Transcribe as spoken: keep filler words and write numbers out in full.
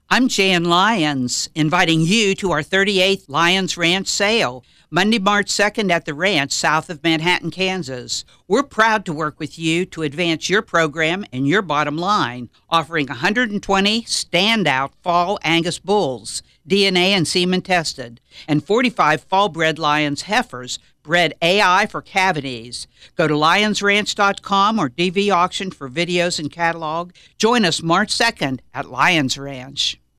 I'm Jan Lyons, inviting you to our thirty-eighth Lyons Ranch sale, Monday, March second at the ranch south of Manhattan, Kansas. We're proud to work with you to advance your program and your bottom line, offering one hundred twenty standout fall Angus bulls, D N A and semen tested, and forty-five fall-bred Lyons heifers, bred A I for cavities. Go to lions ranch dot com or D V Auction for videos and catalog. Join us March second at Lyons Ranch.